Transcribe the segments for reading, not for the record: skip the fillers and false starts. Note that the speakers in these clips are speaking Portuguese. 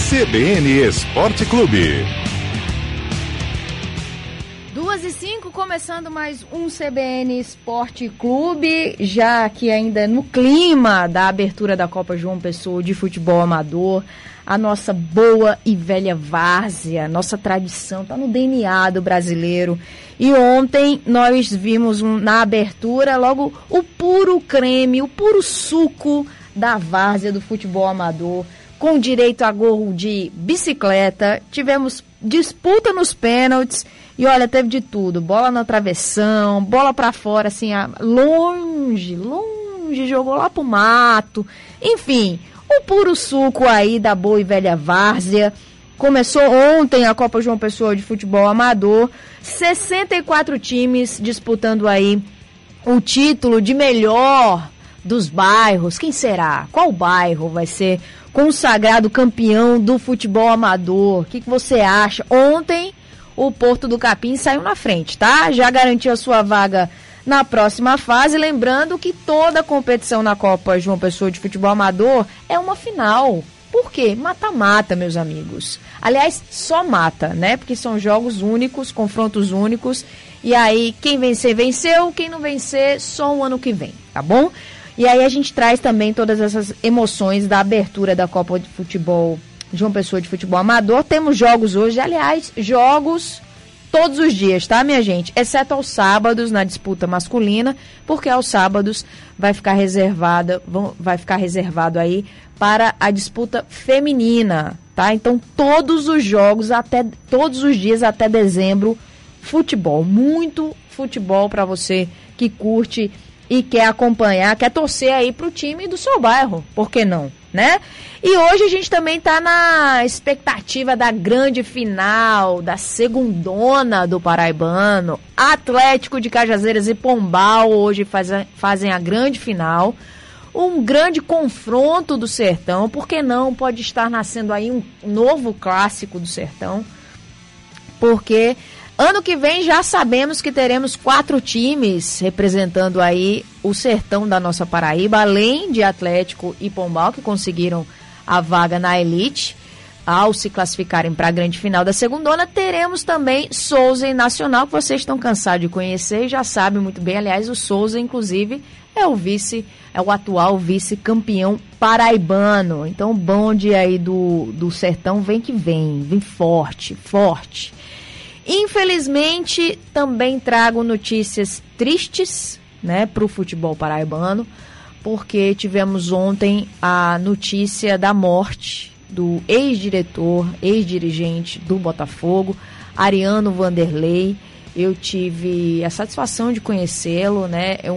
CBN Esporte Clube. 2h05, começando mais um CBN Esporte Clube, já aqui ainda no clima da abertura da Copa João Pessoa de futebol amador, a nossa boa e velha várzea, nossa tradição, tá no DNA do brasileiro. E ontem nós vimos na abertura logo o puro creme, o puro suco da várzea do futebol amador, com direito a gol de bicicleta, tivemos disputa nos pênaltis e olha, teve de tudo, bola na travessão, bola pra fora, assim, longe, jogou lá pro mato, enfim, o puro suco aí da boa e velha várzea. Começou ontem a Copa João Pessoa de futebol amador, 64 times disputando aí o título de melhor dos bairros. Quem será? Qual bairro vai ser consagrado campeão do futebol amador? O que você acha? Ontem o Porto do Capim saiu na frente, tá? Já garantiu a sua vaga na próxima fase. Lembrando que toda competição na Copa João Pessoa de futebol amador é uma final. Por quê? Mata-mata, meus amigos. Aliás, só mata, né? Porque são jogos únicos, confrontos únicos. E aí, quem vencer, venceu. Quem não vencer, só o ano que vem, tá bom? E aí a gente traz também todas essas emoções da abertura da Copa de Futebol João Pessoa de futebol amador. Temos jogos hoje, aliás, jogos todos os dias, tá, minha gente? Exceto aos sábados na disputa masculina, porque aos sábados vai ficar reservado aí para a disputa feminina, tá? Então todos os jogos todos os dias até dezembro, futebol, muito futebol para você que curte e quer acompanhar, quer torcer aí pro time do seu bairro, por que não, né? E hoje a gente também tá na expectativa da grande final, da segundona do Paraibano. Atlético de Cajazeiras e Pombal hoje fazem a grande final. Um grande confronto do Sertão, por que não? Pode estar nascendo aí um novo clássico do Sertão, porque ano que vem já sabemos que teremos 4 times representando aí o sertão da nossa Paraíba, além de Atlético e Pombal, que conseguiram a vaga na elite ao se classificarem para a grande final da segundona. Teremos também Souza e Nacional, que vocês estão cansados de conhecer e já sabem muito bem. Aliás, o Souza, inclusive, é o atual vice-campeão paraibano. Então o bonde aí do sertão vem que vem forte. Infelizmente, também trago notícias tristes, né, para o futebol paraibano, porque tivemos ontem a notícia da morte do ex-diretor, ex-dirigente do Botafogo, Ariano Vanderlei. Eu tive a satisfação de conhecê-lo, né, é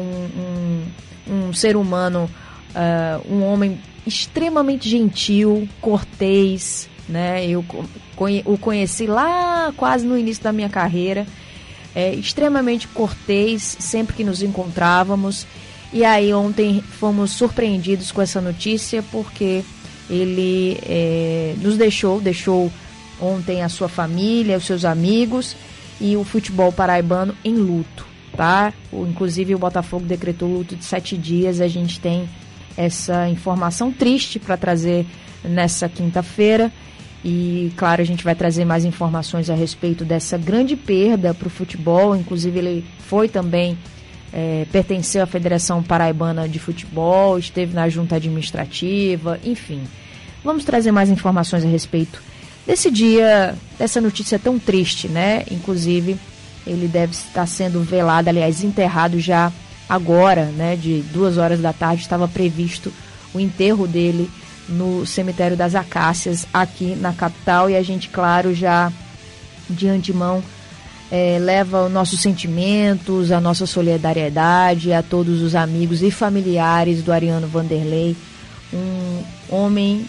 um ser humano, um homem extremamente gentil, cortês, né? Eu o conheci lá quase no início da minha carreira, extremamente cortês sempre que nos encontrávamos. E aí ontem fomos surpreendidos com essa notícia, porque ele nos deixou ontem a sua família, os seus amigos e o futebol paraibano em luto, tá? Inclusive o Botafogo decretou luto de 7 dias. A gente tem essa informação triste para trazer nessa quinta-feira. E, claro, a gente vai trazer mais informações a respeito dessa grande perda para o futebol. Inclusive, ele foi também, pertenceu à Federação Paraibana de Futebol, esteve na junta administrativa, enfim. Vamos trazer mais informações a respeito desse dia, dessa notícia tão triste, né? Inclusive, ele deve estar sendo velado, aliás, enterrado já agora, né? De 2h da tarde, estava previsto o enterro dele no cemitério das Acácias, aqui na capital. E a gente, claro, já de antemão leva os nossos sentimentos, a nossa solidariedade a todos os amigos e familiares do Ariano Vanderlei, um homem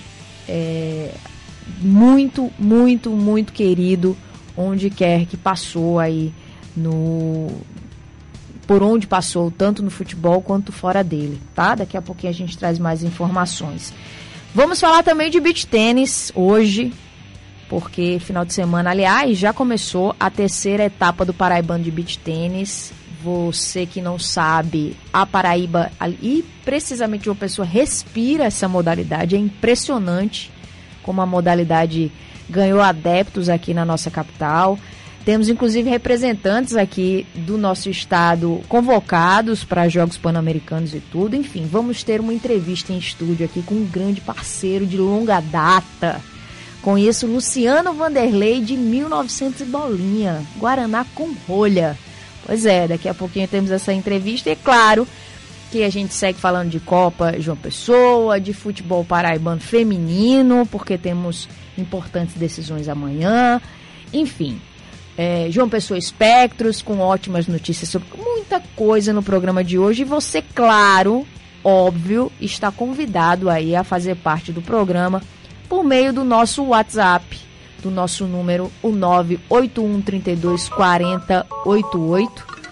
muito, muito, muito querido onde quer que passou aí, por onde passou, tanto no futebol quanto fora dele, tá? Daqui a pouquinho a gente traz mais informações. Vamos falar também de beach tênis hoje, porque final de semana, aliás, já começou a 3ª etapa do Paraibano de beach tênis. Você que não sabe, a Paraíba, e precisamente uma pessoa respira essa modalidade, é impressionante como a modalidade ganhou adeptos aqui na nossa capital. Temos, inclusive, representantes aqui do nosso estado convocados para Jogos Pan-Americanos e tudo. Enfim, vamos ter uma entrevista em estúdio aqui com um grande parceiro de longa data. Conheço Luciano Vanderlei de 1900 e bolinha, Guaraná com rolha. Pois é, daqui a pouquinho temos essa entrevista. E claro que a gente segue falando de Copa João Pessoa, de futebol paraibano feminino, porque temos importantes decisões amanhã. Enfim, João Pessoa Espectros, com ótimas notícias sobre muita coisa no programa de hoje. E você, claro, óbvio, está convidado aí a fazer parte do programa por meio do nosso WhatsApp, do nosso número, o 981324088,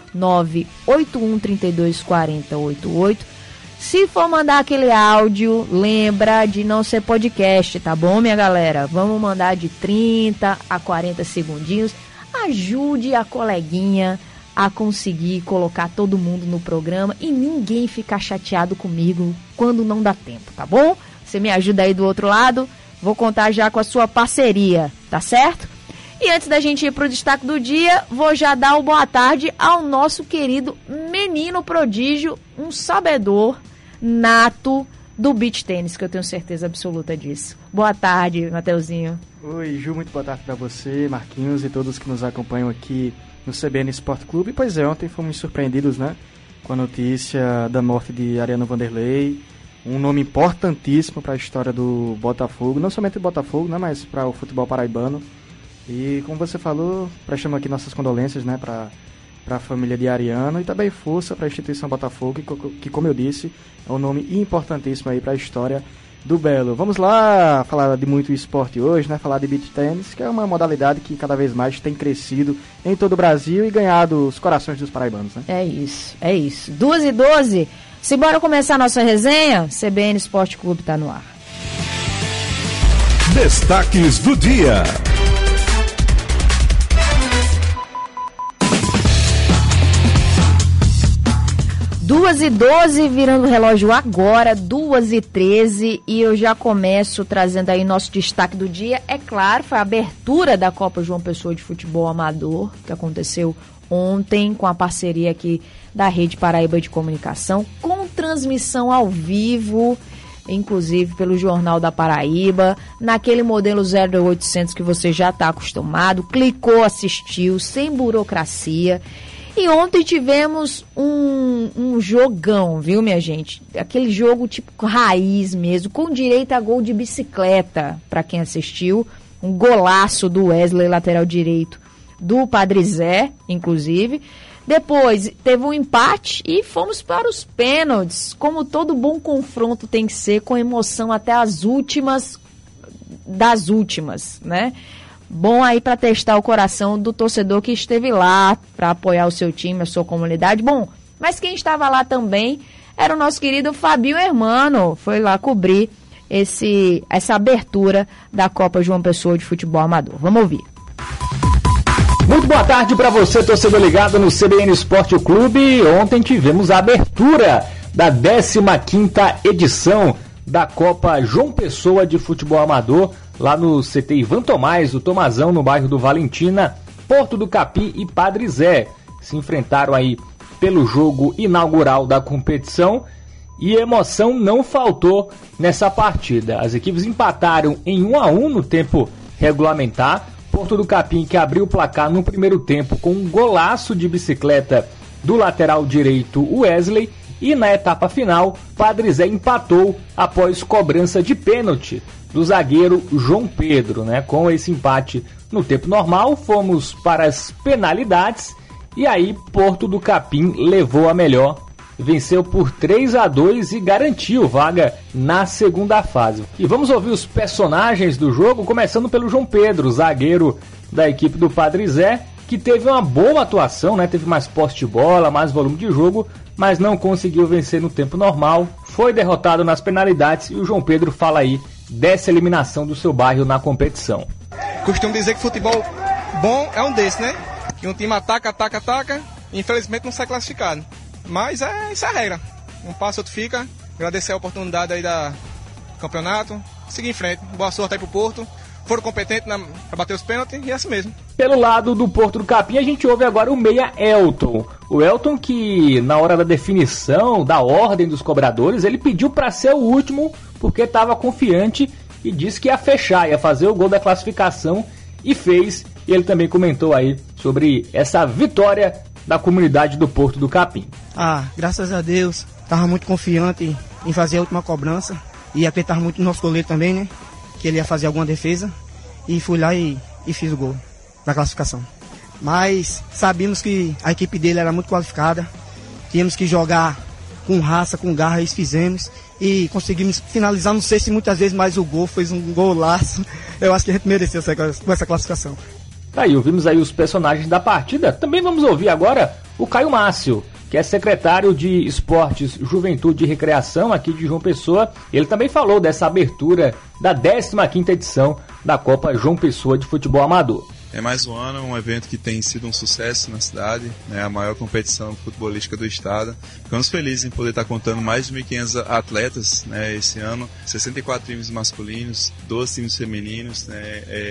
981324088. Se for mandar aquele áudio, lembra de não ser podcast, tá bom, minha galera? Vamos mandar de 30 a 40 segundinhos. Ajude a coleguinha a conseguir colocar todo mundo no programa e ninguém ficar chateado comigo quando não dá tempo, tá bom? Você me ajuda aí do outro lado? Vou contar já com a sua parceria, tá certo? E antes da gente ir pro destaque do dia, vou já dar o boa tarde ao nosso querido menino prodígio, um sabedor nato do beach tênis, que eu tenho certeza absoluta disso. Boa tarde, Mateuzinho. Oi, Ju, muito boa tarde para você, Marquinhos e todos que nos acompanham aqui no CBN Sport Clube. Pois é, ontem fomos surpreendidos, né, com a notícia da morte de Ariano Vanderlei, um nome importantíssimo para a história do Botafogo, não somente do Botafogo, né, mas para o futebol paraibano. E como você falou, prestamos aqui nossas condolências, né, para a família de Ariano e também força para a instituição Botafogo, que como eu disse, é um nome importantíssimo aí para a história do Belo. Vamos lá falar de muito esporte hoje, né, falar de beach tennis, que é uma modalidade que cada vez mais tem crescido em todo o Brasil e ganhado os corações dos paraibanos, né? É isso. 2h12. Simbora começar a nossa resenha? CBN Esporte Clube tá no ar. Destaques do dia. 2h12, virando o relógio agora, 2h13, e eu já começo trazendo aí nosso destaque do dia. É claro, foi a abertura da Copa João Pessoa de Futebol Amador, que aconteceu ontem, com a parceria aqui da Rede Paraíba de Comunicação, com transmissão ao vivo, inclusive pelo Jornal da Paraíba, naquele modelo 0800 que você já está acostumado, clicou, assistiu, sem burocracia. E ontem tivemos um jogão, viu, minha gente? Aquele jogo tipo raiz mesmo, com direito a gol de bicicleta, para quem assistiu. Um golaço do Wesley, lateral direito, do Padre Zé, inclusive. Depois teve um empate e fomos para os pênaltis, como todo bom confronto tem que ser, com emoção até as últimas das últimas, né? Bom aí para testar o coração do torcedor que esteve lá para apoiar o seu time, a sua comunidade. Bom, mas quem estava lá também era o nosso querido Fabinho Hermano. Foi lá cobrir essa abertura da Copa João Pessoa de Futebol Amador. Vamos ouvir. Muito boa tarde para você, torcedor ligado no CBN Esporte Clube. Ontem tivemos a abertura da 15ª edição da Copa João Pessoa de Futebol Amador, lá no CT Ivan Tomás, do Tomazão, no bairro do Valentina. Porto do Capim e Padre Zé se enfrentaram aí pelo jogo inaugural da competição e emoção não faltou nessa partida. As equipes empataram em 1-1 no tempo regulamentar. Porto do Capim, que abriu o placar no primeiro tempo com um golaço de bicicleta do lateral direito Wesley, e na etapa final, Padre Zé empatou após cobrança de pênalti do zagueiro João Pedro, né? Com esse empate no tempo normal, fomos para as penalidades e aí Porto do Capim levou a melhor, venceu por 3-2 e garantiu vaga na segunda fase. E vamos ouvir os personagens do jogo, começando pelo João Pedro, zagueiro da equipe do Padre Zé, que teve uma boa atuação, né? Teve mais posse de bola, mais volume de jogo, mas não conseguiu vencer no tempo normal, foi derrotado nas penalidades e o João Pedro fala aí dessa eliminação do seu bairro na competição. Costumo dizer que futebol bom é um desse, né? Que um time ataca, e infelizmente não sai classificado. Mas isso é a regra. Um passa, outro fica. Agradecer a oportunidade aí do campeonato. seguir em frente. Boa sorte aí pro Porto. Foram competentes para bater os pênaltis e é assim mesmo. Pelo lado do Porto do Capim, a gente ouve agora o meia Elton. O Elton que, na hora da definição, da ordem dos cobradores, ele pediu para ser o último porque estava confiante e disse que ia fechar, ia fazer o gol da classificação e fez. E ele também comentou aí sobre essa vitória da comunidade do Porto do Capim. Graças a Deus, estava muito confiante em fazer a última cobrança e acreditava muito no nosso goleiro também, né? Que ele ia fazer alguma defesa, e fui lá e fiz o gol da classificação. Mas sabíamos que a equipe dele era muito qualificada, tínhamos que jogar com raça, com garra, e fizemos, e conseguimos finalizar, não sei se muitas vezes, mas o gol foi um golaço. Eu acho que a gente mereceu com essa classificação. Tá aí, ouvimos aí os personagens da partida. Também vamos ouvir agora o Caio Márcio, que é secretário de Esportes, Juventude e Recreação aqui de João Pessoa. Ele também falou dessa abertura da 15ª edição da Copa João Pessoa de Futebol Amador. É mais um ano, um evento que tem sido um sucesso na cidade, né, a maior competição futebolística do estado. Ficamos felizes em poder estar contando mais de 1.500 atletas, né, esse ano, 64 times masculinos, 12 times femininos, né,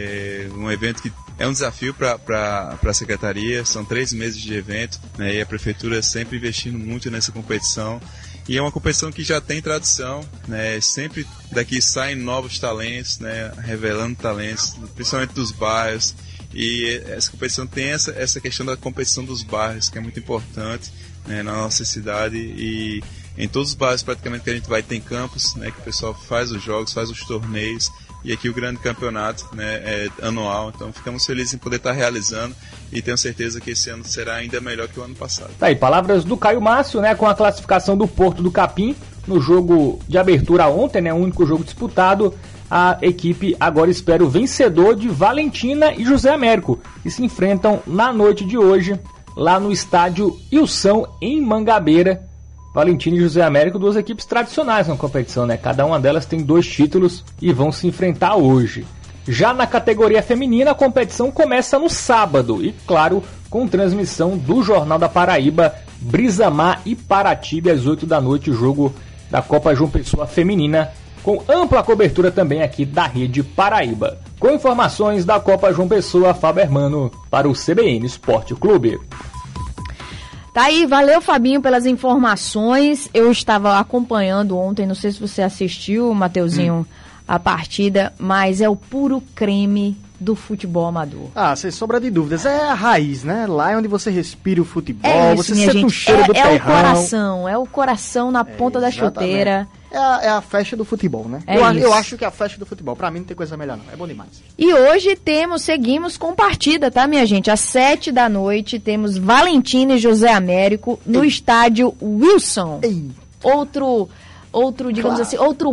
um evento que é um desafio para a secretaria, são 3 meses de evento, né, e a prefeitura sempre investindo muito nessa competição. E é uma competição que já tem tradição, né? Sempre daqui saem novos talentos, né? Revelando talentos, principalmente dos bairros. E essa competição tem essa questão da competição dos bairros, que é muito importante, né, na nossa cidade. E em todos os bairros praticamente que a gente vai tem campos, né, que o pessoal faz os jogos, faz os torneios. E aqui o grande campeonato, né, é anual, então ficamos felizes em poder estar realizando e tenho certeza que esse ano será ainda melhor que o ano passado. Tá aí, palavras do Caio Márcio, né, com a classificação do Porto do Capim no jogo de abertura ontem, né, o único jogo disputado. A equipe agora espera o vencedor de Valentina e José Américo, que se enfrentam na noite de hoje lá no estádio Ilson, em Mangabeira. Valentina e José Américo, 2 equipes tradicionais na competição, né? Cada uma delas tem 2 títulos e vão se enfrentar hoje. Já na categoria feminina, a competição começa no sábado e, claro, com transmissão do Jornal da Paraíba, Brisamar e Paratibe às 8 da noite, o jogo da Copa João Pessoa Feminina, com ampla cobertura também aqui da Rede Paraíba. Com informações da Copa João Pessoa, Fábio Hermano para o CBN Esporte Clube. Tá aí, valeu Fabinho pelas informações. Eu estava acompanhando ontem, não sei se você assistiu, Mateuzinho, a partida, mas é o puro creme do futebol amador. Sem sombra de dúvidas, é a raiz, né? Lá é onde você respira o futebol, isso, você sente o cheiro do terrão. É o coração na ponta da chuteira. É a festa do futebol, né? Eu acho que é a festa do futebol. Pra mim não tem coisa melhor não, é bom demais. E hoje seguimos com partida, tá, minha gente? Às 7 da noite temos Valentina e José Américo no estádio Wilson. Outro, digamos assim, outro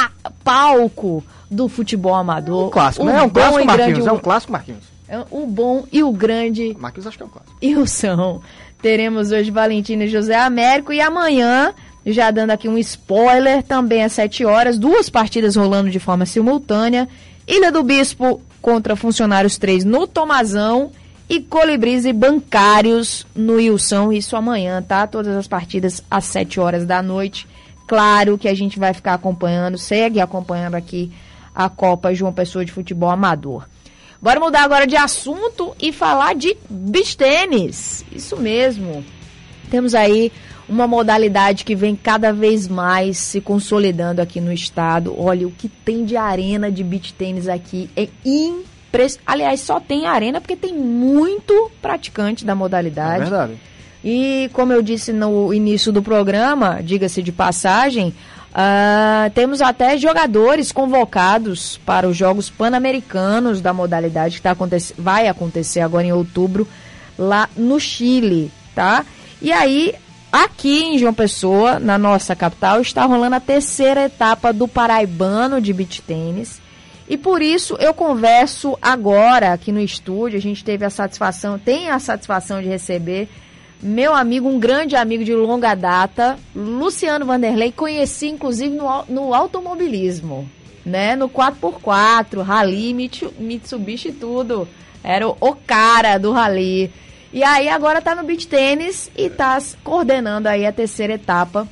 palco do futebol amador. Um clássico, né? É um clássico, Marquinhos. É um clássico, Marquinhos. O bom e o grande. Marquinhos acho que é um clássico. Wilson. Teremos hoje Valentina e José Américo e amanhã, já dando aqui um spoiler, também às 7 horas, 2 partidas rolando de forma simultânea. Ilha do Bispo contra Funcionários 3 no Tomazão e Colibris e Bancários no Wilson. Isso amanhã, tá? Todas as partidas às 7 horas da noite. Claro que a gente vai ficar acompanhando, segue acompanhando aqui a Copa João Pessoa de Futebol Amador. Bora mudar agora de assunto e falar de beach tênis. Isso mesmo. Temos aí uma modalidade que vem cada vez mais se consolidando aqui no estado. Olha, o que tem de arena de beach tênis aqui é impressionante. Aliás, só tem arena porque tem muito praticante da modalidade. É verdade. E como eu disse no início do programa, diga-se de passagem, temos até jogadores convocados para os Jogos Pan-Americanos da modalidade que vai acontecer agora em outubro lá no Chile, tá? E aí, aqui em João Pessoa, na nossa capital, está rolando a 3ª etapa do Paraibano de beach tênis. E por isso eu converso agora aqui no estúdio, a gente tem a satisfação de receber meu amigo, um grande amigo de longa data, Luciano Vanderlei, conheci inclusive no automobilismo, né? No 4x4, Rally, Mitsubishi e tudo. Era o cara do Rally. E aí agora tá no beach tênis e tá coordenando aí a 3ª etapa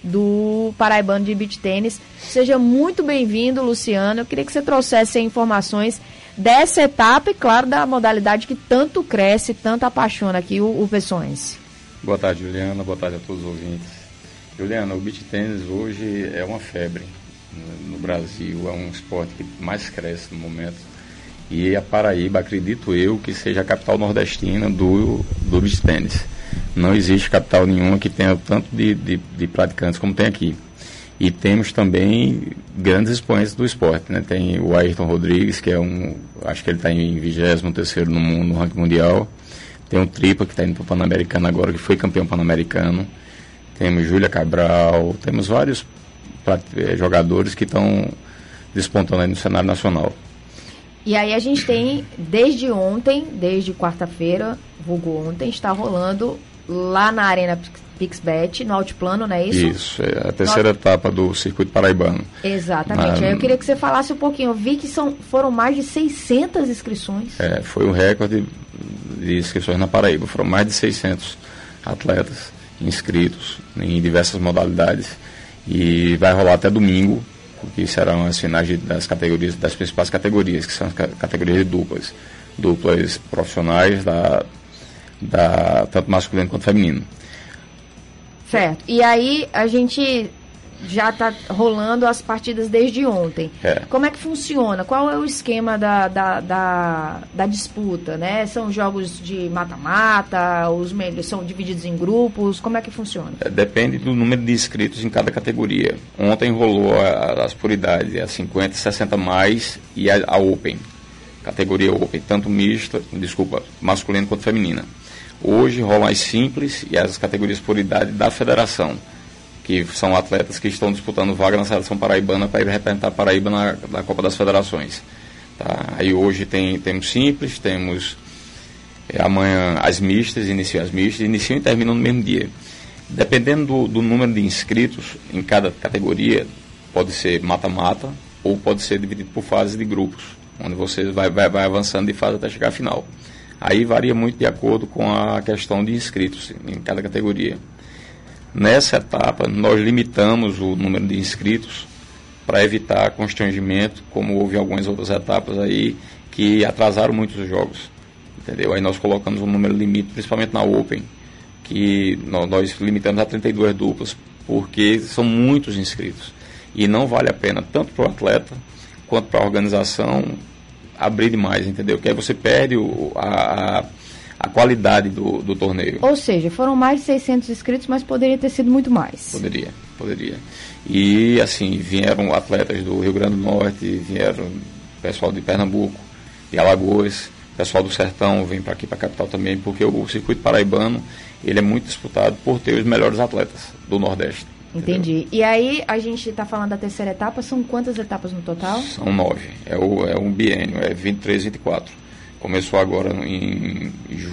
do Paraibano de Beach Tênis. Seja muito bem-vindo, Luciano. Eu queria que você trouxesse informações dessa etapa e, claro, da modalidade que tanto cresce, tanto apaixona aqui o pessoense. Boa tarde, Juliana. Boa tarde a todos os ouvintes. Juliana, o beach tênis hoje é uma febre no Brasil, é um esporte que mais cresce no momento. E a Paraíba, acredito eu, que seja a capital nordestina do beach tênis. Não existe capital nenhuma que tenha tanto de praticantes como tem aqui. E temos também grandes expoentes do esporte, né? Tem o Ayrton Rodrigues, que é acho que ele está em 23º no mundo, no ranking mundial. Tem o Tripa, que está indo para o Pan-Americano agora, que foi campeão pan-americano. Temos Júlia Cabral, temos vários jogadores que estão despontando aí no cenário nacional. E aí a gente tem, desde ontem, desde quarta-feira, vulgo ontem, está rolando lá na Arena Pixbet, no Altiplano, não é isso? Isso, é a terceira etapa do circuito paraibano. Exatamente. Aí eu queria que você falasse um pouquinho. Eu vi que foram mais de 600 inscrições. Foi um recorde de inscrições na Paraíba. Foram mais de 600 atletas inscritos em diversas modalidades. E vai rolar até domingo, que serão as finais das principais categorias, que são as categorias de duplas profissionais, tanto masculino quanto feminino. Certo. E aí a gente já está rolando as partidas desde ontem. Como é que funciona? Qual é o esquema da disputa, né? São jogos de mata-mata, são divididos em grupos, como é que funciona? Depende do número de inscritos em cada categoria. Ontem rolou as prioridades, a 50, 60 mais e a Open, categoria Open, tanto masculino quanto feminina. Hoje rolam as simples e as categorias por idade da federação, que são atletas que estão disputando vaga na seleção paraibana para ir representar a Paraíba na Copa das Federações. Tá? Aí hoje temos simples, temos amanhã as mistas, iniciam e terminam no mesmo dia. Dependendo do número de inscritos em cada categoria, pode ser mata-mata ou pode ser dividido por fases de grupos, onde você vai avançando de fase até chegar à final. Aí varia muito de acordo com a questão de inscritos em cada categoria. Nessa etapa, nós limitamos o número de inscritos para evitar constrangimento, como houve em algumas outras etapas aí que atrasaram muito os jogos. Entendeu? Aí nós colocamos um número limite, principalmente na Open, que nós limitamos a 32 duplas, porque são muitos inscritos. E não vale a pena, tanto para o atleta quanto para a organização, abrir demais, entendeu? Que aí você perde a qualidade do torneio. Ou seja, foram mais de 600 inscritos, mas poderia ter sido muito mais. Poderia. E, assim, vieram atletas do Rio Grande do Norte, vieram pessoal de Pernambuco, de Alagoas, pessoal do Sertão vem para aqui, para a capital também, porque o circuito paraibano, ele é muito disputado por ter os melhores atletas do Nordeste. Entendi. Entendeu? E aí, a gente está falando da terceira etapa, são quantas etapas no total? São 9. É um biênio, é 23, 24. Começou agora em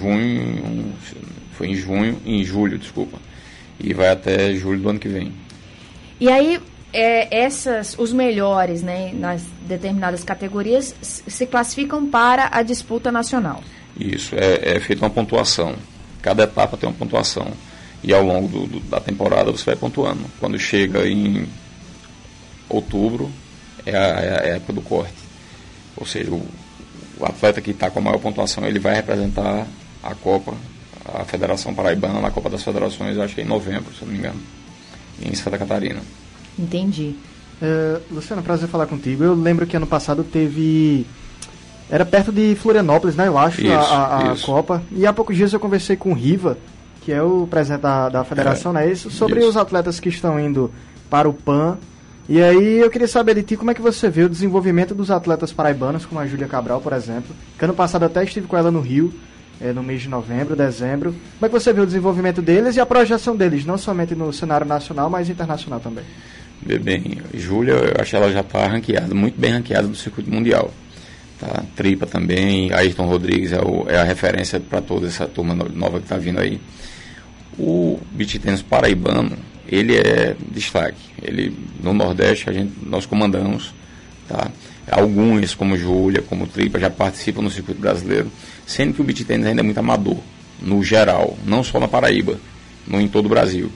julho, e vai até julho do ano que vem. E aí, os melhores, né, nas determinadas categorias se classificam para a disputa nacional. Isso, é feita uma pontuação. Cada etapa tem uma pontuação. E ao longo da temporada você vai pontuando. Quando chega em outubro, é a época do corte. Ou seja, o atleta que está com a maior pontuação, ele vai representar a Copa, a Federação Paraibana, na Copa das Federações, acho que é em novembro, se eu não me engano, em Santa Catarina. Entendi. Luciano, prazer falar contigo. Eu lembro que ano passado era perto de Florianópolis, né, eu acho, a Copa. E há poucos dias eu conversei com o Riva, que é o presidente da federação, né, sobre os atletas que estão indo para o PAN. E aí eu queria saber de ti como é que você vê o desenvolvimento dos atletas paraibanos, como a Júlia Cabral, por exemplo, que ano passado até estive com ela no Rio, no mês de novembro, dezembro. Como é que você vê o desenvolvimento deles e a projeção deles, não somente no cenário nacional, mas internacional também? Bem, Júlia, eu acho que ela já está ranqueada, muito bem ranqueada no circuito mundial. Tá? Tripa também, Ayrton Rodrigues é a referência para toda essa turma nova que está vindo aí. O beach tennis paraibano, ele é destaque. No Nordeste nós comandamos, tá? Alguns, como Júlia, como Tripa, já participam no circuito brasileiro, sendo que o beach tennis ainda é muito amador, no geral, não só na Paraíba, em todo o Brasil.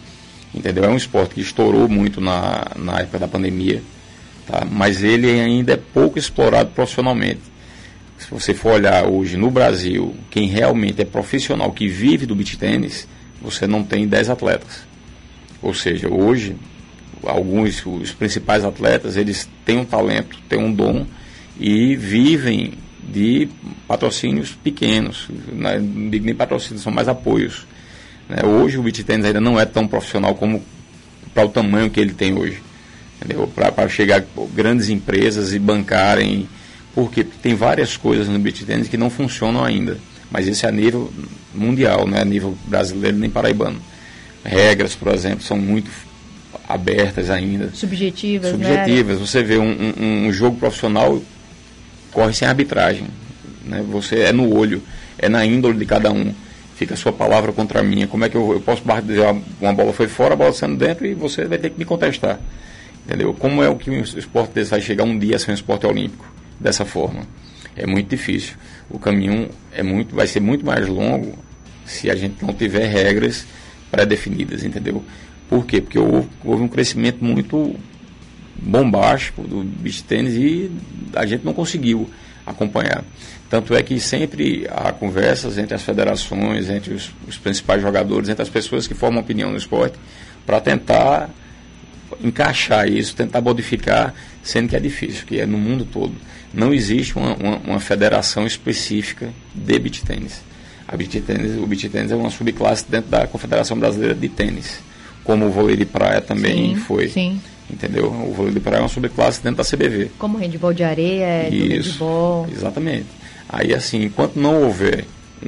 entendeu? É um esporte que estourou muito na época da pandemia, tá? Mas ele ainda é pouco explorado profissionalmente. Se você for olhar hoje no Brasil, quem realmente é profissional, que vive do beach tênis, você não tem 10 atletas. Ou seja, hoje, os principais atletas, eles têm um talento, têm um dom e vivem de patrocínios pequenos, né? Não digo nem patrocínios, são mais apoios, né? Hoje o beach tênis ainda não é tão profissional como para o tamanho que ele tem hoje, entendeu? Para chegar grandes empresas e bancarem. Porque tem várias coisas no beach tênis que não funcionam ainda. Mas isso é a nível mundial, não é a nível brasileiro nem paraibano. Regras, por exemplo, são muito abertas ainda. Subjetivas, né? Você vê um jogo profissional corre sem arbitragem, né? Você é no olho, é na índole de cada um. Fica a sua palavra contra a minha. Como é que eu posso dizer uma bola foi fora, a bola saindo dentro e você vai ter que me contestar. Entendeu? Como é que um esporte desse vai chegar um dia a ser um esporte olímpico? Dessa forma, é muito difícil. O caminho vai ser muito mais longo se a gente não tiver regras pré-definidas, entendeu? Por quê? Porque houve um crescimento muito bombástico do beach tênis e a gente não conseguiu acompanhar. Tanto é que sempre há conversas entre as federações, entre os principais jogadores, entre as pessoas que formam opinião no esporte, para tentar encaixar isso, tentar modificar, sendo que é difícil, que é no mundo todo. Não existe uma federação específica de beach tênis. O beach tênis é uma subclasse dentro da Confederação Brasileira de Tênis, como o vôlei de praia também foi. Sim. Entendeu? O vôlei de praia é uma subclasse dentro da CBV. Como handball de areia, do handball. Exatamente. Aí, assim, enquanto não houver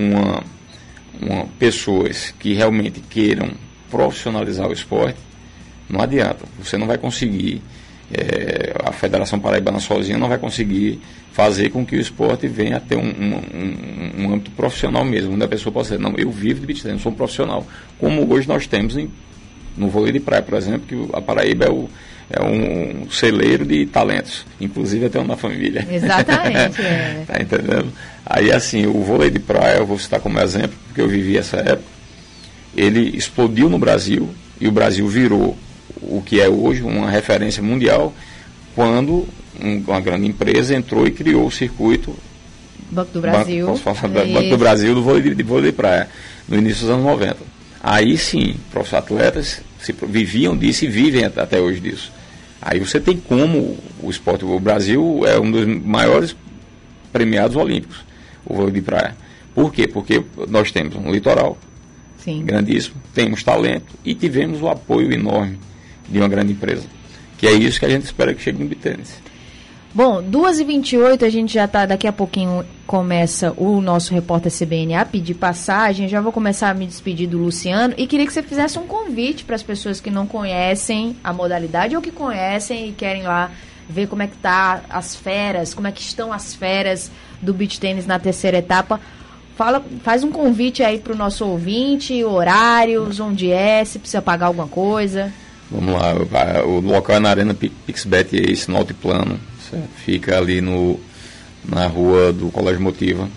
pessoas que realmente queiram profissionalizar o esporte, não adianta. Você não vai conseguir, a Federação Paraibana sozinha não vai conseguir fazer com que o esporte venha a ter um âmbito profissional mesmo, onde a pessoa possa dizer, não, eu vivo de beach tennis, sou um profissional. Como hoje nós temos no vôlei de praia, por exemplo, que a Paraíba é um celeiro de talentos, inclusive até um da família. Exatamente. Tá entendendo? Aí, assim, o vôlei de praia, eu vou citar como exemplo, porque eu vivi essa época, ele explodiu no Brasil, e o Brasil virou o que é hoje uma referência mundial, quando uma grande empresa entrou e criou o circuito Banco do Brasil. Banco do Brasil do vôlei de praia, no início dos anos 90. Aí sim, os atletas viviam disso e vivem até hoje disso. Aí você tem como o esporte, o Brasil é um dos maiores premiados olímpicos, o vôlei de praia. Por quê? Porque nós temos um litoral grandíssimo, temos talento e tivemos o apoio enorme de uma grande empresa, que é isso que a gente espera que chegue no beach tênis. Bom, 2h28, a gente já está, daqui a pouquinho começa o nosso repórter CBN a pedir passagem. Já vou começar a me despedir do Luciano e queria que você fizesse um convite para as pessoas que não conhecem a modalidade ou que conhecem e querem lá ver como é que tá as feras, como é que estão as feras do beach tênis na terceira etapa. Faz um convite aí para o nosso ouvinte, horários, onde se precisa pagar alguma coisa. Vamos lá, o local é na Arena Pixbet, esse no Altiplano, fica ali na rua do Colégio Motiva.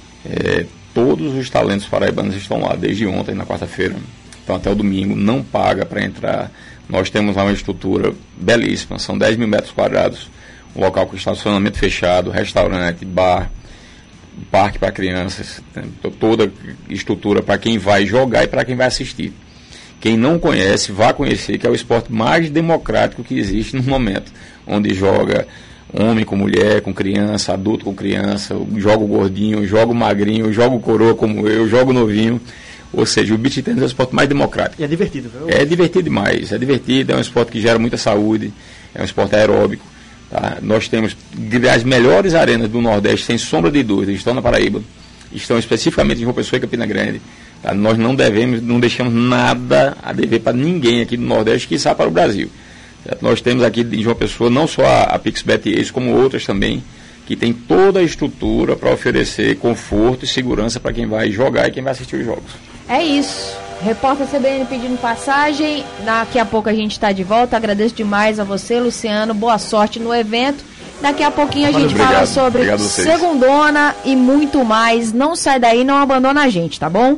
Todos os talentos paraibanos estão lá, desde ontem, na quarta-feira, então até o domingo, não paga para entrar. Nós temos lá uma estrutura belíssima, são 10 mil metros quadrados, um local com estacionamento fechado, restaurante, bar, parque para crianças, toda estrutura para quem vai jogar e para quem vai assistir. Quem não conhece, vá conhecer, que é o esporte mais democrático que existe no momento, onde joga homem com mulher, com criança, adulto com criança, joga o gordinho, joga o magrinho, joga o coroa como eu, joga o novinho. Ou seja, o beach tennis é o esporte mais democrático. E é divertido, viu? É divertido demais, é um esporte que gera muita saúde, é um esporte aeróbico. Tá? Nós temos as melhores arenas do Nordeste, sem sombra de dúvida, estão na Paraíba, estão especificamente em João Pessoa e Campina Grande. Tá? Nós não deixamos nada a dever para ninguém aqui do Nordeste, quiçá para o Brasil. Certo? Nós temos aqui em João Pessoa não só a Pixbet Ace, como outras também, que tem toda a estrutura para oferecer conforto e segurança para quem vai jogar e quem vai assistir os jogos. É isso. Repórter CBN pedindo passagem. Daqui a pouco a gente está de volta. Agradeço demais a você, Luciano. Boa sorte no evento. Daqui a pouquinho a gente fala sobre segundona e muito mais. Não sai daí, não abandona a gente, tá bom?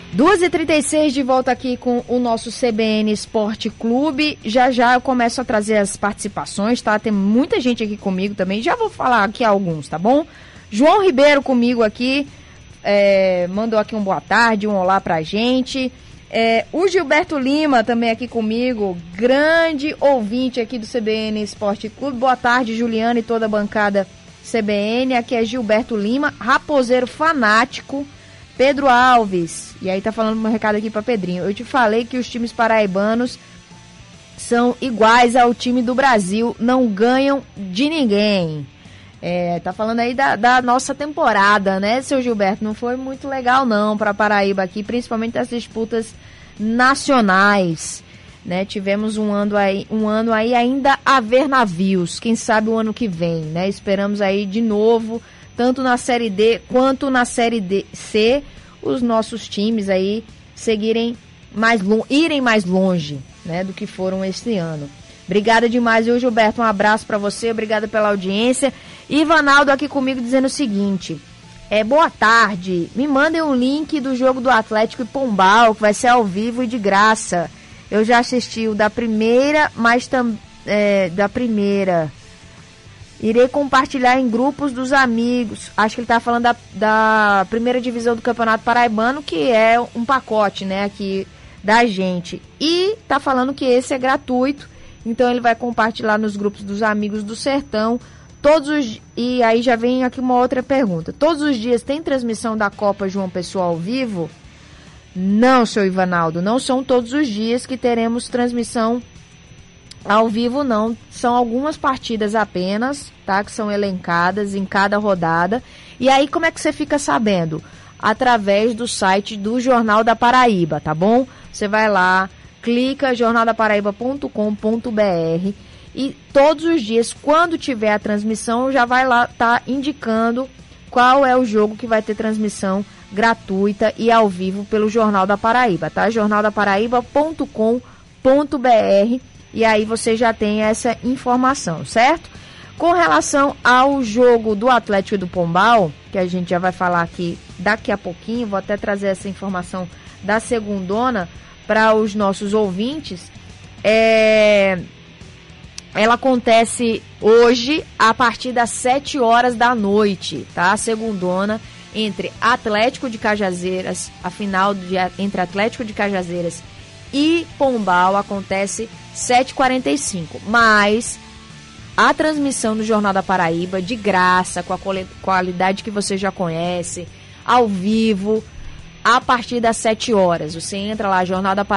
2h36 de volta aqui com o nosso CBN Esporte Clube. Já eu começo a trazer as participações, tá? Tem muita gente aqui comigo também. Já vou falar aqui alguns, tá bom? João Ribeiro comigo aqui. Mandou aqui um boa tarde, um olá pra gente. O Gilberto Lima também aqui comigo. Grande ouvinte aqui do CBN Esporte Clube. Boa tarde, Juliana e toda a bancada CBN. Aqui é Gilberto Lima, raposeiro fanático. Pedro Alves, e aí tá falando um recado aqui pra Pedrinho. Eu te falei que os times paraibanos são iguais ao time do Brasil, não ganham de ninguém. Tá falando aí da nossa temporada, né, seu Gilberto? Não foi muito legal não pra Paraíba aqui, principalmente as disputas nacionais, né? Tivemos um ano aí ainda a ver navios, quem sabe o ano que vem, né? Esperamos aí de novo, tanto na Série D quanto na Série C, os nossos times aí irem mais longe, né, do que foram este ano. Obrigada demais, viu, Gilberto? Um abraço para você, obrigada pela audiência. Ivanaldo aqui comigo dizendo o seguinte: boa tarde, me mandem um link do jogo do Atlético e Pombal, que vai ser ao vivo e de graça. Eu já assisti o da primeira, da primeira. Irei compartilhar em grupos dos amigos. Acho que ele tá falando da primeira divisão do Campeonato Paraibano, que é um pacote, né, aqui da gente. E tá falando que esse é gratuito, então ele vai compartilhar nos grupos dos amigos do Sertão. E aí já vem aqui uma outra pergunta. Todos os dias tem transmissão da Copa João Pessoa ao vivo? Não, seu Ivanaldo, não são todos os dias que teremos transmissão ao vivo, não. São algumas partidas apenas, tá? Que são elencadas em cada rodada. E aí, como é que você fica sabendo? Através do site do Jornal da Paraíba, tá bom? Você vai lá, clica jornaldaparaíba.com.br e todos os dias, quando tiver a transmissão, já vai lá, tá indicando qual é o jogo que vai ter transmissão gratuita e ao vivo pelo Jornal da Paraíba, tá? jornaldaparaíba.com.br. E aí você já tem essa informação, certo? Com relação ao jogo do Atlético e do Pombal, que a gente já vai falar aqui daqui a pouquinho, vou até trazer essa informação da segundona para os nossos ouvintes. Ela acontece hoje a partir das 7 horas da noite, tá? A segundona entre Atlético de Cajazeiras, a final entre Atlético de Cajazeiras e Pombal acontece 7h45, mas a transmissão no Jornal da Paraíba, de graça, com a qualidade que você já conhece, ao vivo, a partir das 7 horas. Você entra lá,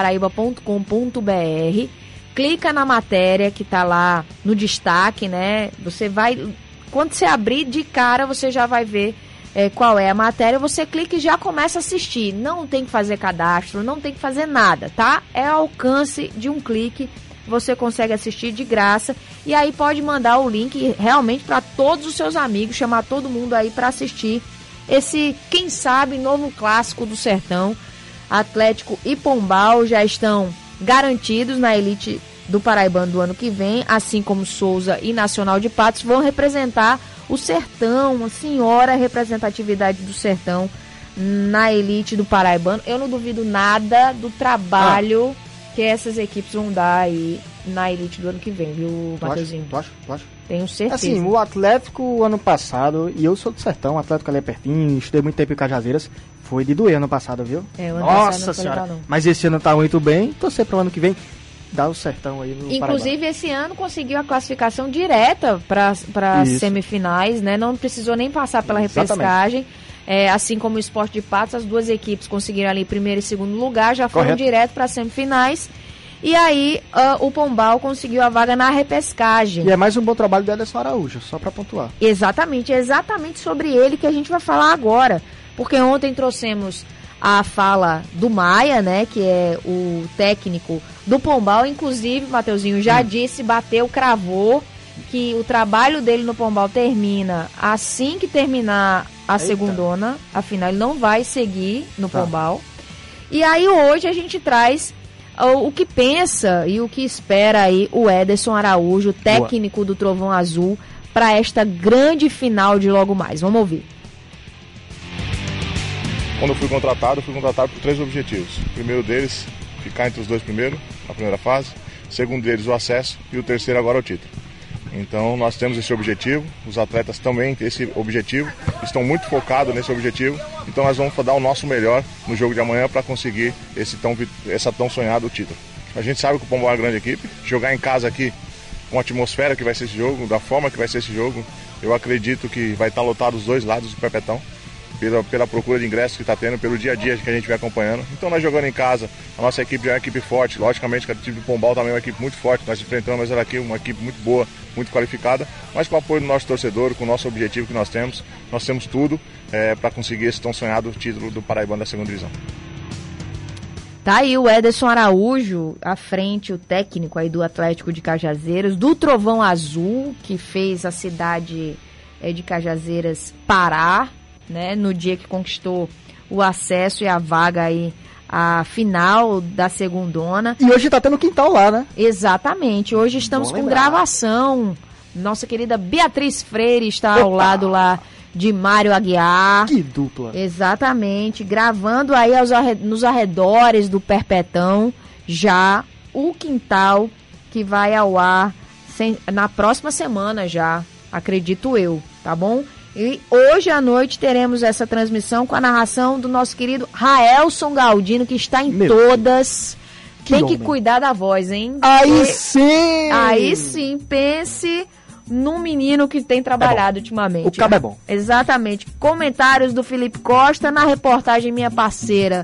jornaldaparaíba.com.br, clica na matéria que tá lá no destaque, né? Você vai, quando você abrir de cara, você já vai ver qual é a matéria, você clica e já começa a assistir. Não tem que fazer cadastro, não tem que fazer nada, tá? É ao alcance de um clique, você consegue assistir de graça. E aí pode mandar o link realmente para todos os seus amigos, chamar todo mundo aí para assistir esse, quem sabe, novo clássico do Sertão. Atlético e Pombal já estão garantidos na elite do Paraibano do ano que vem, assim como Souza e Nacional de Patos vão representar o Sertão, uma senhora representatividade do Sertão na elite do Paraibano. Eu não duvido nada do trabalho que essas equipes vão dar aí na elite do ano que vem, viu, Matheusinho? Tu acha? Tenho certeza. Assim, o Atlético ano passado, e eu sou do Sertão, o Atlético ali é pertinho, estudei muito tempo em Cajazeiras, foi de doer ano passado, viu? O ano Nossa passado senhora, legal, não. mas esse ano tá muito bem, torcer para o ano que vem dar o Sertão aí no Inclusive, Paraibano. esse ano conseguiu a classificação direta para as semifinais, né? Não precisou nem passar pela repescagem. Assim como o Sport de Patos, as duas equipes conseguiram ali primeiro e segundo lugar, já foram direto para as semifinais. E aí, o Pombal conseguiu a vaga na repescagem. E é mais um bom trabalho do Ederson Araújo, só para pontuar. Exatamente, é exatamente sobre ele que a gente vai falar agora. Porque ontem trouxemos a fala do Maia, né, que é o técnico do Pombal. Inclusive, Matheusinho já disse, bateu, cravou, que o trabalho dele no Pombal termina assim que terminar a segundona. Afinal, ele não vai seguir no Pombal. E aí, hoje, a gente traz o que pensa e o que espera aí o Ederson Araújo, técnico do Trovão Azul, para esta grande final de logo mais. Vamos ouvir. Quando eu fui contratado por 3 objetivos. O primeiro deles, ficar entre os 2 primeiros, na primeira fase. O segundo deles, o acesso. E o terceiro agora, o título. Então nós temos esse objetivo, os atletas também têm esse objetivo, estão muito focados nesse objetivo, então nós vamos dar o nosso melhor no jogo de amanhã para conseguir essa tão sonhado título. A gente sabe que o Pombal é uma grande equipe, jogar em casa aqui, com a atmosfera que vai ser esse jogo, da forma que vai ser esse jogo, eu acredito que vai estar lotado os 2 lados do Perpetão, pela procura de ingressos que está tendo, pelo dia a dia que a gente vai acompanhando. Então nós jogando em casa, a nossa equipe já é uma equipe forte, logicamente que a equipe do Pombal também é uma equipe muito forte, nós enfrentamos ela aqui, uma equipe muito boa, muito qualificada, mas com o apoio do nosso torcedor, com o nosso objetivo que nós temos tudo para conseguir esse tão sonhado título do Paraibano da segunda divisão. Tá aí o Ederson Araújo, à frente, o técnico aí do Atlético de Cajazeiras, do Trovão Azul, que fez a cidade de Cajazeiras parar, né, no dia que conquistou o acesso e a vaga aí à final da segundona. E hoje tá tendo quintal lá, né? Exatamente, hoje estamos com gravação. Nossa querida Beatriz Freire está ao lado lá de Mário Aguiar. Que dupla. Exatamente, gravando aí nos arredores do Perpetão, já o quintal que vai ao ar na próxima semana já, acredito eu, tá bom? E hoje à noite teremos essa transmissão com a narração do nosso querido Raelson Galdino, que está em todas. Tem que cuidar da voz, hein? Aí sim! Aí sim, pense num menino que tem trabalhado ultimamente. O cabo é bom. Exatamente. Comentários do Felipe Costa na reportagem minha parceira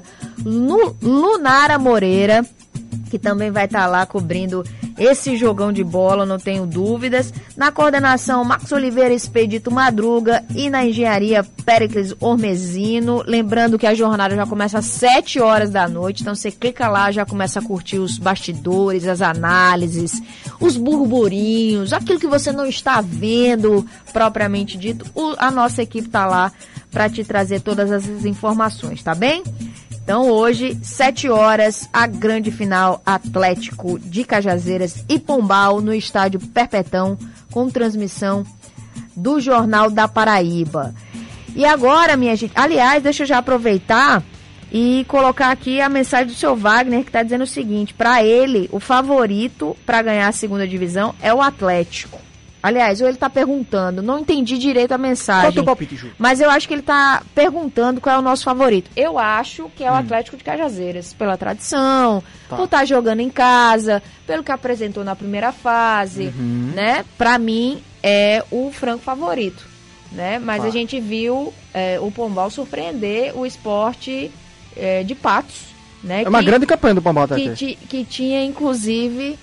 Lunara Moreira, que também vai estar lá cobrindo esse jogão de bola, não tenho dúvidas. Na coordenação, Max Oliveira, Expedito Madruga, e na engenharia, Péricles Ormezino. Lembrando que a jornada já começa às 7 horas da noite, então você clica lá, já começa a curtir os bastidores, as análises, os burburinhos, aquilo que você não está vendo propriamente dito. A nossa equipe está lá para te trazer todas essas informações, tá bem? Então hoje, 7 horas, a grande final Atlético de Cajazeiras e Pombal no estádio Perpetão, com transmissão do Jornal da Paraíba. E agora, minha gente, aliás, deixa eu já aproveitar e colocar aqui a mensagem do seu Wagner, que está dizendo o seguinte: para ele, o favorito para ganhar a segunda divisão é o Atlético. Aliás, ou ele está perguntando, não entendi direito a mensagem. Qual é o teu palpite, Ju? Mas eu acho que ele está perguntando qual é o nosso favorito. Eu acho que é o Atlético de Cajazeiras, pela tradição, por estar jogando em casa, pelo que apresentou na primeira fase, né? Para mim, é o franco favorito, né? Mas a gente viu o Pombal surpreender o Esporte de Patos, né? É uma grande campanha do Pombal, que tinha, inclusive,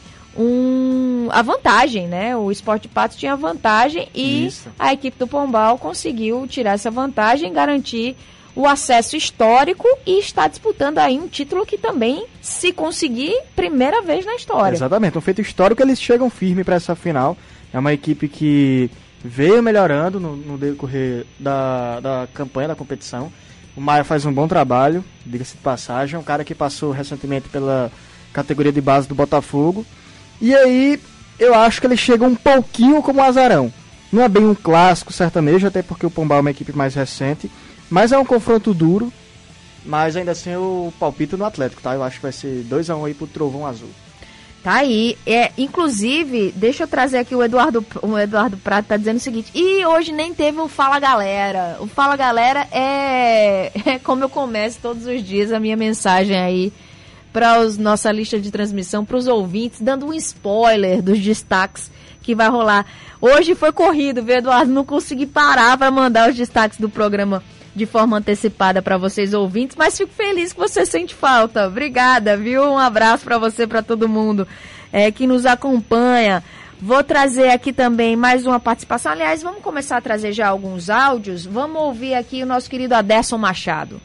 a vantagem, né? O Esporte de Patos tinha vantagem e a equipe do Pombal conseguiu tirar essa vantagem, garantir o acesso histórico e está disputando aí um título que também, se conseguir, primeira vez na história. Exatamente, um feito histórico, eles chegam firme para essa final. É uma equipe que veio melhorando no decorrer da campanha, da competição. O Maia faz um bom trabalho, diga-se de passagem, é um cara que passou recentemente pela categoria de base do Botafogo. E aí, eu acho que ele chega um pouquinho como um azarão. Não é bem um clássico sertanejo, até porque o Pombal é uma equipe mais recente. Mas é um confronto duro. Mas ainda assim, eu palpito no Atlético, tá? Eu acho que vai ser 2-1 aí pro Trovão Azul. Tá aí. Inclusive, deixa eu trazer aqui o Eduardo Prato, tá dizendo o seguinte: e hoje nem teve o Fala Galera. O Fala Galera é como eu começo todos os dias a minha mensagem aí para nossa lista de transmissão, para os ouvintes, dando um spoiler dos destaques que vai rolar. Hoje foi corrido, viu, Eduardo? Não consegui parar para mandar os destaques do programa de forma antecipada para vocês ouvintes, mas fico feliz que você sente falta. Obrigada, viu? Um abraço para você, para todo mundo que nos acompanha. Vou trazer aqui também mais uma participação. Aliás, vamos começar a trazer já alguns áudios. Vamos ouvir aqui o nosso querido Aderson Machado.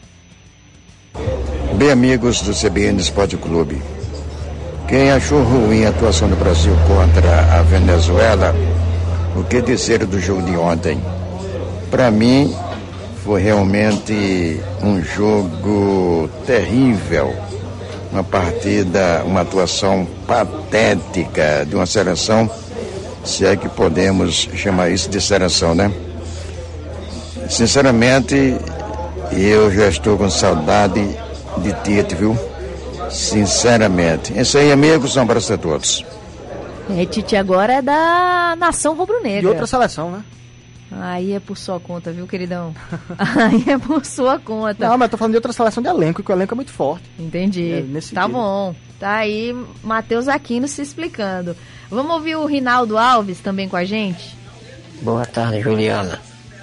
Bem, amigos do CBN Esporte Clube, quem achou ruim a atuação do Brasil contra a Venezuela, o que dizer do jogo de ontem? Para mim, foi realmente um jogo terrível, uma partida, uma atuação patética de uma seleção, se é que podemos chamar isso de seleção, né? Sinceramente, Eu já estou com saudade de Tite, viu? Sinceramente. É isso aí, amigos. Um abraço a todos. Tite agora é da nação rubro-negra. De outra seleção, né? Aí é por sua conta, viu, queridão? Aí é por sua conta. Não, mas eu tô falando de outra seleção de elenco, que o elenco é muito forte. Entendi. Tá bom. Tá aí Matheus Aquino se explicando. Vamos ouvir o Rinaldo Alves também com a gente? Boa tarde, Juliana.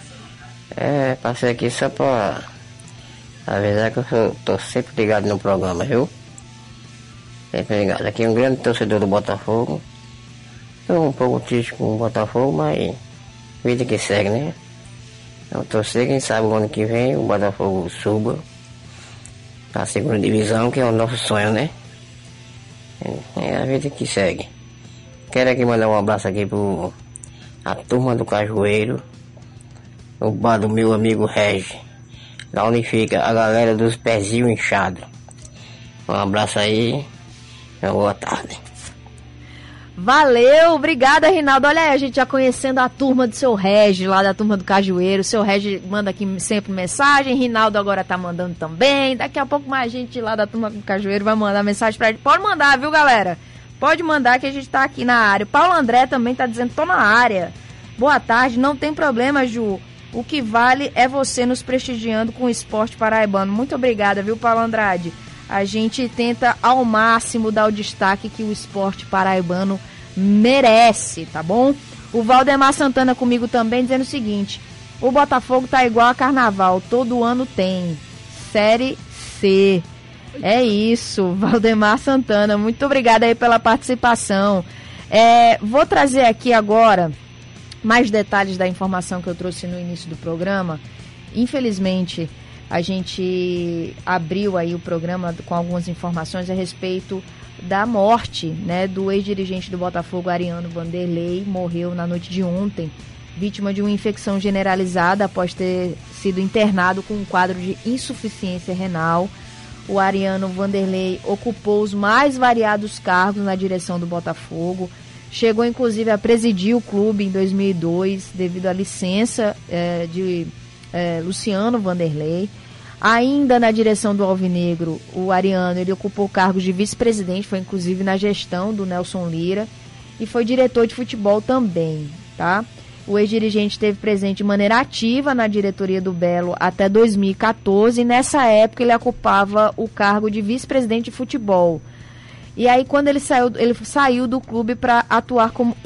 Passei aqui só pra avisar que eu tô sempre ligado no programa, viu? Sempre ligado. Aqui é um grande torcedor do Botafogo. Tô um pouco triste com o Botafogo, mas vida que segue, né? Eu torcer, quem sabe o ano que vem o Botafogo suba pra segunda divisão, que é o nosso sonho, né? É a vida que segue. Quero aqui mandar um abraço aqui a turma do Cajueiro, o bar do meu amigo Regi, lá onde fica a galera dos pezinhos inchados. Um abraço aí, boa tarde. Valeu, obrigada, Rinaldo. Olha aí, a gente já conhecendo a turma do seu Regi, lá da turma do Cajueiro. O seu Regi manda aqui sempre mensagem, Rinaldo agora tá mandando também. Daqui a pouco mais gente lá da turma do Cajueiro vai mandar mensagem pra gente. Pode mandar, viu, galera? Pode mandar que a gente tá aqui na área. O Paulo André também tá dizendo, tô na área. Boa tarde, não tem problema, Ju. O que vale é você nos prestigiando com o esporte paraibano. Muito obrigada, viu, Paulo Andrade? A gente tenta ao máximo dar o destaque que o esporte paraibano merece, tá bom? O Valdemar Santana comigo também dizendo o seguinte: o Botafogo tá igual a carnaval, todo ano tem. Série C. É isso, Valdemar Santana. Muito obrigada aí pela participação. Vou trazer aqui agora mais detalhes da informação que eu trouxe no início do programa. Infelizmente, a gente abriu aí o programa com algumas informações a respeito da morte, né, do ex-dirigente do Botafogo, Ariano Vanderlei. Morreu na noite de ontem, vítima de uma infecção generalizada após ter sido internado com um quadro de insuficiência renal. O Ariano Vanderlei ocupou os mais variados cargos na direção do Botafogo. Chegou, inclusive, a presidir o clube em 2002, devido à licença de Luciano Vanderlei. Ainda na direção do Alvinegro, o Ariano ele ocupou cargos de vice-presidente, foi inclusive na gestão do Nelson Lira, e foi diretor de futebol também, tá? O ex-dirigente esteve presente de maneira ativa na diretoria do Belo até 2014, e nessa época ele ocupava o cargo de vice-presidente de futebol. E aí, quando ele saiu do clube para atuar como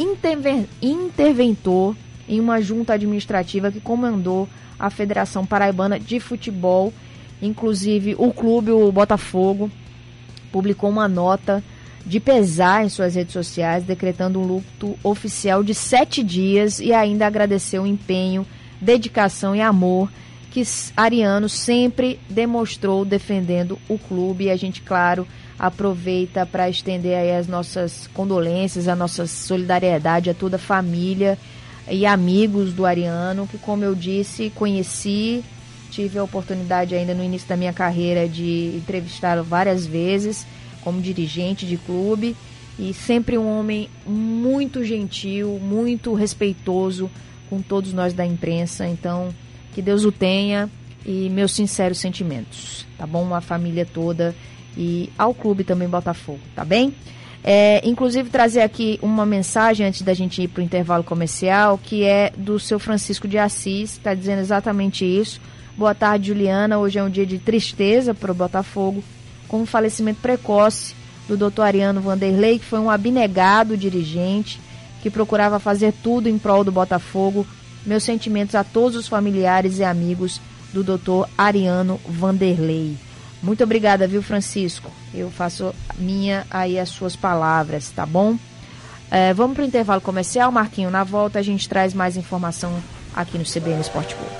interventor em uma junta administrativa que comandou a Federação Paraibana de Futebol. Inclusive, o clube, o Botafogo, publicou uma nota de pesar em suas redes sociais, decretando um luto oficial de 7 dias e ainda agradeceu o empenho, dedicação e amor que Ariano sempre demonstrou defendendo o clube. E a gente, claro, aproveita para estender aí as nossas condolências, a nossa solidariedade a toda a família e amigos do Ariano, que, como eu disse, conheci, tive a oportunidade ainda no início da minha carreira de entrevistá-lo várias vezes como dirigente de clube, e sempre um homem muito gentil, muito respeitoso com todos nós da imprensa. Então, que Deus o tenha e meus sinceros sentimentos, tá bom? A família toda e ao clube também Botafogo, tá bem? Inclusive trazer aqui uma mensagem antes da gente ir para o intervalo comercial, que é do seu Francisco de Assis, está dizendo exatamente isso. Boa tarde, Juliana. Hoje é um dia de tristeza para o Botafogo, com o falecimento precoce do Dr. Ariano Vanderlei, que foi um abnegado dirigente que procurava fazer tudo em prol do Botafogo. Meus sentimentos a todos os familiares e amigos do Dr. Ariano Vanderlei. Muito obrigada, viu, Francisco? Eu faço minha aí as suas palavras, tá bom? Vamos para o intervalo comercial, Marquinho. Na volta a gente traz mais informação aqui no CBN Esporte Clube.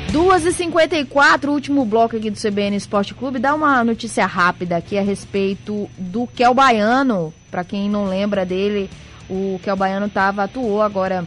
2h54, último bloco aqui do CBN Esporte Clube. Dá uma notícia rápida aqui a respeito do Kel Baiano. Para quem não lembra dele, o Kel Baiano atuou agora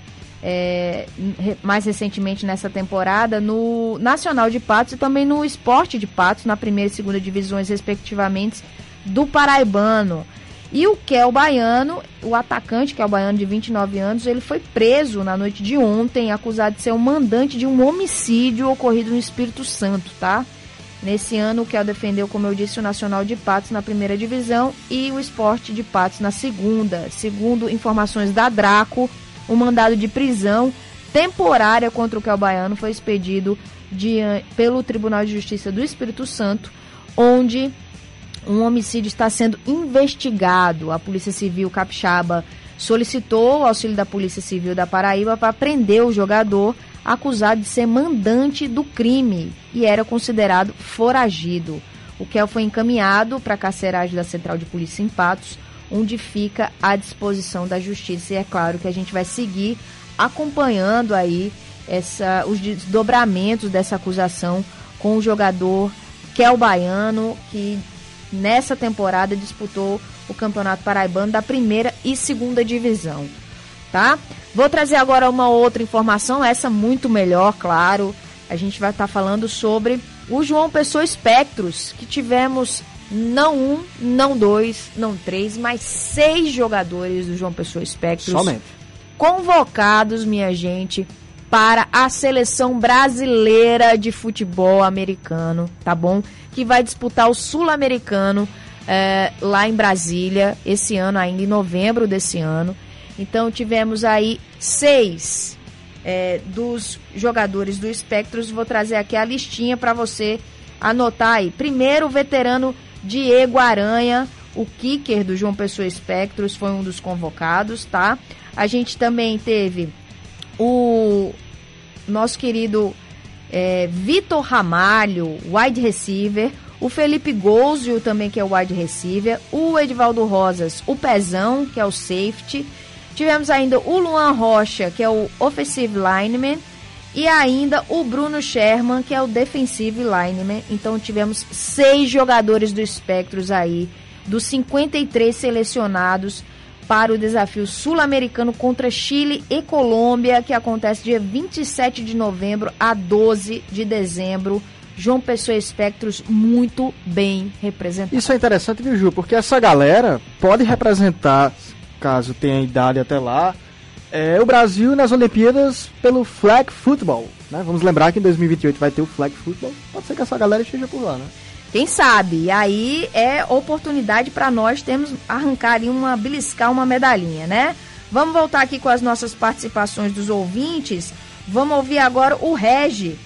mais recentemente nessa temporada no Nacional de Patos e também no Esporte de Patos, na primeira e segunda divisões, respectivamente, do Paraibano. E o Kel Baiano, o atacante Kel Baiano, de 29 anos, ele foi preso na noite de ontem, acusado de ser o mandante de um homicídio ocorrido no Espírito Santo, tá? Nesse ano, o Kel defendeu, como eu disse, o Nacional de Patos na primeira divisão e o Sport de Patos na segunda. Segundo informações da Draco, o mandado de prisão temporária contra o Kel Baiano foi expedido pelo Tribunal de Justiça do Espírito Santo, onde um homicídio está sendo investigado. A Polícia Civil Capixaba solicitou o auxílio da Polícia Civil da Paraíba para prender o jogador acusado de ser mandante do crime e era considerado foragido. O Kel foi encaminhado para a carceragem da Central de Polícia em Patos, onde fica à disposição da Justiça. E é claro que a gente vai seguir acompanhando aí os desdobramentos dessa acusação com o jogador Kel Baiano, que nessa temporada disputou o Campeonato Paraibano da primeira e segunda divisão, tá? Vou trazer agora uma outra informação, essa muito melhor, claro. A gente vai estar falando sobre o João Pessoa Espectros, que tivemos não um, não dois, não três, mas 6 jogadores do João Pessoa Espectros somente convocados, minha gente, para a seleção brasileira de futebol americano, tá bom? Que vai disputar o Sul-Americano lá em Brasília, esse ano, ainda em novembro desse ano. Então tivemos aí 6 dos jogadores do Espectros. Vou trazer aqui a listinha para você anotar aí. Primeiro, o veterano Diego Aranha, o kicker do João Pessoa Espectros, foi um dos convocados, tá? A gente também teve o nosso querido Vitor Ramalho, wide receiver, o Felipe Golzio também, que é o wide receiver, o Edivaldo Rosas, o Pezão, que é o safety. Tivemos ainda o Luan Rocha, que é o offensive lineman, e ainda o Bruno Sherman, que é o defensive lineman. Então tivemos 6 jogadores do Espectros aí, dos 53 selecionados para o desafio sul-americano contra Chile e Colômbia, que acontece dia 27 de novembro a 12 de dezembro. João Pessoa Espectros muito bem representado. Isso é interessante, viu, Ju? Porque essa galera pode representar, caso tenha idade até lá, o Brasil nas Olimpíadas pelo flag football, né? Vamos lembrar que em 2028 vai ter o flag football. Pode ser que essa galera esteja por lá, né? Quem sabe? E aí é oportunidade para nós arrancar ali beliscar uma medalhinha, né? Vamos voltar aqui com as nossas participações dos ouvintes. Vamos ouvir agora o Regi.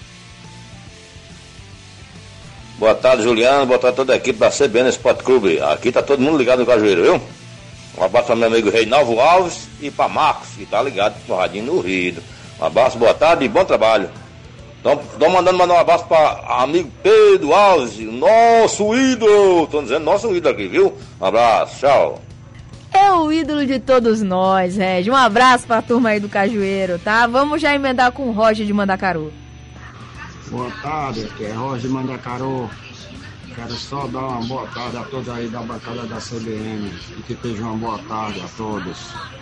Boa tarde, Juliano. Boa tarde a toda a equipe da CBN Sport Clube. Aqui tá todo mundo ligado no Cajueiro, viu? Um abraço para meu amigo Reinaldo Alves e para Marcos, que tá ligado no Radinho no Rio. Um abraço, boa tarde e bom trabalho. Tô mandando um abraço para amigo Pedro Alves, nosso ídolo. Tô dizendo nosso ídolo aqui, viu? Um abraço, tchau. É o ídolo de todos nós, Regi. Um abraço pra turma aí do Cajueiro, tá? Vamos já emendar com o Roger de Mandacaru. Boa tarde, aqui é Roger de Mandacaru. Quero só dar uma boa tarde a todos aí da bancada da CBN e que tenham uma boa tarde a todos.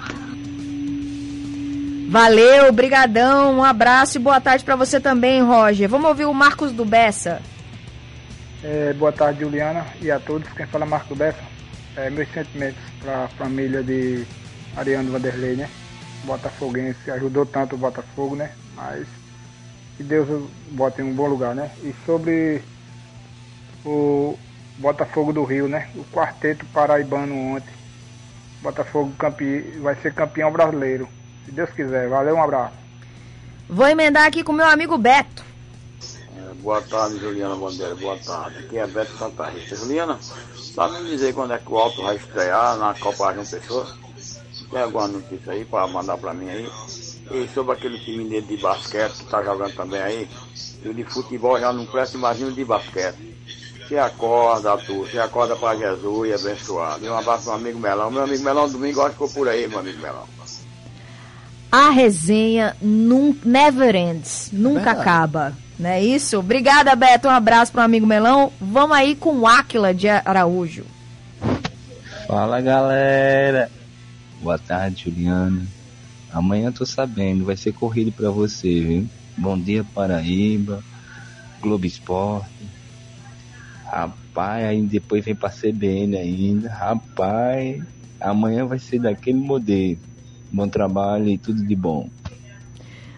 Valeu, brigadão, um abraço e boa tarde pra você também, Roger. Vamos ouvir o Marcos do Bessa. Boa tarde, Juliana, e a todos. Quem fala é Marcos do Bessa. Meus sentimentos para a família de Ariano Vanderlei, né? Botafoguense, ajudou tanto o Botafogo, né? Mas que Deus o bote em um bom lugar, né? E sobre o Botafogo do Rio, né? O quarteto paraibano ontem. Botafogo vai ser campeão brasileiro. Se Deus quiser. Valeu, um abraço. Vou emendar aqui com o meu amigo Beto. Boa tarde, Juliana Bandeira. Boa tarde. Aqui é Beto Santa Rita. Juliana, sabe me dizer quando é que o Alto vai estrear na Copa João Pessoa? Tem alguma notícia aí para mandar para mim aí? E sobre aquele time dele de basquete que tá jogando também aí, o de futebol já não presta, imagina o de basquete. Se acorda, Arthur, se acorda para Jesus e abençoado. E um abraço pro meu amigo Melão. Meu amigo Melão, domingo, acho que ficou por aí, meu amigo Melão. A resenha never ends, nunca acaba, não é isso? Obrigada, Beto, um abraço pro amigo Melão. Vamos aí com o Áquila de Araújo. Fala, galera. Boa tarde, Juliana. Amanhã tô sabendo, vai ser corrido pra você, viu? Bom dia, Paraíba, Globo Esporte. Rapaz, aí depois vem pra CBN ainda. Rapaz, amanhã vai ser daquele modelo. Bom trabalho e tudo de bom.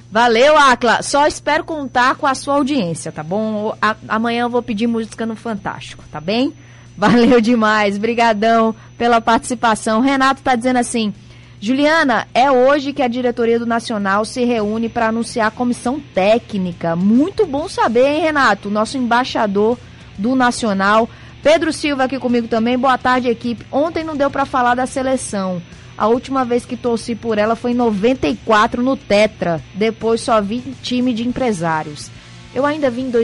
Valeu, Acla. Só espero contar com a sua audiência, tá bom? Amanhã eu vou pedir música no Fantástico, tá bem? Valeu demais, brigadão pela participação. Renato tá dizendo assim: Juliana, é hoje que a diretoria do Nacional se reúne para anunciar a comissão técnica. Muito bom saber, hein, Renato? Nosso embaixador do Nacional. Pedro Silva aqui comigo também. Boa tarde, equipe. Ontem não deu para falar da seleção. A última vez que torci por ela foi em 94 no Tetra. Depois só vi time de empresários. Eu ainda vi em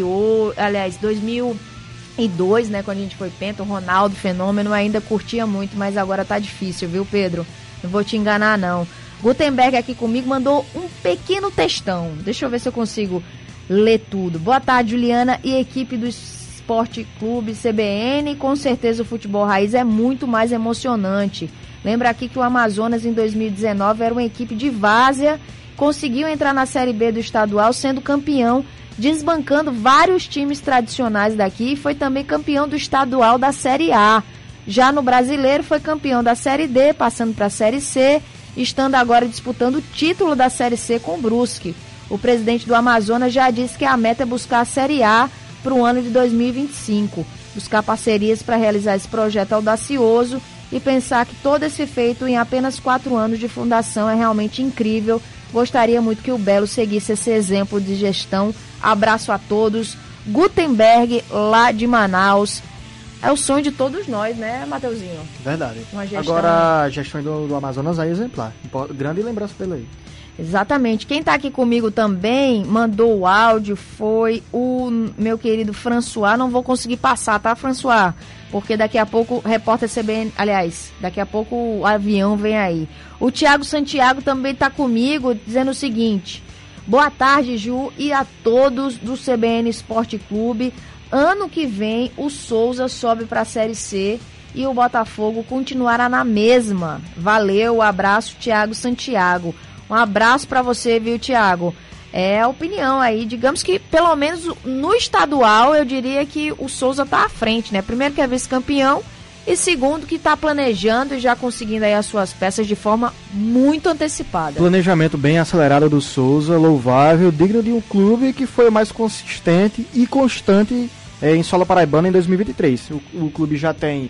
2002, né, quando a gente foi penta, o Ronaldo Fenômeno, ainda curtia muito, mas agora tá difícil, viu, Pedro? Não vou te enganar, não. Gutenberg aqui comigo mandou um pequeno textão. Deixa eu ver se eu consigo ler tudo. Boa tarde, Juliana e equipe do Esporte Clube CBN. Com certeza o futebol raiz é muito mais emocionante. Lembra aqui que o Amazonas em 2019 era uma equipe de várzea, conseguiu entrar na Série B do estadual sendo campeão, desbancando vários times tradicionais daqui, e foi também campeão do estadual da Série A. Já no Brasileiro foi campeão da Série D, passando para a Série C, estando agora disputando o título da Série C com o Brusque. O presidente do Amazonas já disse que a meta é buscar a Série A para o ano de 2025, buscar parcerias para realizar esse projeto audacioso e pensar que todo esse feito em apenas 4 anos de fundação é realmente incrível. Gostaria muito que o Belo seguisse esse exemplo de gestão. Abraço a todos. Gutenberg, lá de Manaus. É o sonho de todos nós, né, Mateuzinho? Verdade. Uma gestão... Agora, a gestão do Amazonas aí é exemplar. Grande lembrança dele aí. Exatamente. Quem está aqui comigo também mandou o áudio, foi o meu querido François. Não vou conseguir passar, tá, François? Porque daqui a pouco o repórter CBN, aliás, daqui a pouco o avião vem aí. O Thiago Santiago também está comigo, dizendo o seguinte: boa tarde, Ju, e a todos do CBN Esporte Clube. Ano que vem o Souza sobe para a Série C e o Botafogo continuará na mesma. Valeu, abraço, Thiago Santiago. Um abraço para você, viu, Thiago? É a opinião aí, digamos que pelo menos no estadual eu diria que o Souza tá à frente, né? Primeiro que é vice-campeão e segundo que tá planejando e já conseguindo aí as suas peças de forma muito antecipada. Planejamento bem acelerado do Souza, louvável, digno de um clube que foi mais consistente e constante em solo paraibano em 2023. O clube já tem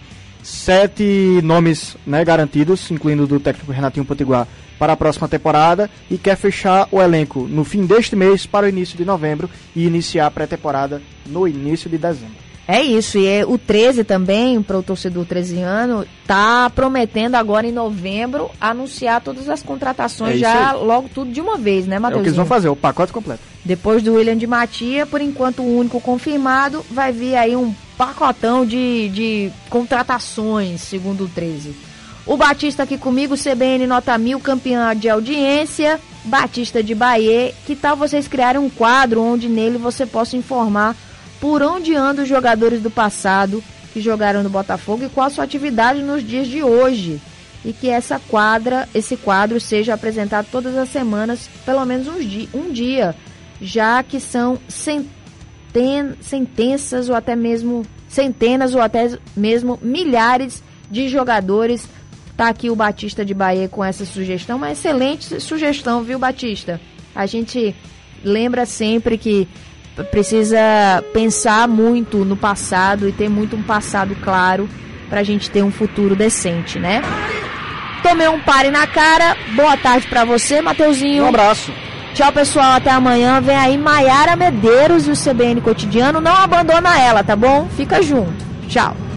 7 nomes, né, garantidos, incluindo o do técnico Renatinho Potiguar, para a próxima temporada, e quer fechar o elenco no fim deste mês para o início de novembro e iniciar a pré-temporada no início de dezembro. É isso, e o 13 também, para o torcedor 13ano, tá prometendo agora em novembro anunciar todas as contratações já logo tudo de uma vez, né, Matheusinho? É o que eles vão fazer, o pacote completo. Depois do William de Matia, por enquanto o único confirmado, vai vir aí um pacotão de contratações, segundo o 13. O Batista aqui comigo, CBN Nota 1000, campeã de audiência, Batista de Bahia. Que tal vocês criarem um quadro onde nele você possa informar por onde andam os jogadores do passado que jogaram no Botafogo e qual a sua atividade nos dias de hoje? E que esse quadro seja apresentado todas as semanas, pelo menos um dia, já que são centenas ou até mesmo milhares de jogadores. Tá aqui o Batista de Bahia com essa sugestão, uma excelente sugestão, viu, Batista? A gente lembra sempre que precisa pensar muito no passado e ter muito um passado claro pra gente ter um futuro decente, né? Tomei um pare na cara. Boa tarde pra você, Mateuzinho. Um abraço. Tchau, pessoal. Até amanhã. Vem aí Maiara Medeiros e o CBN Cotidiano. Não abandona ela, tá bom? Fica junto. Tchau.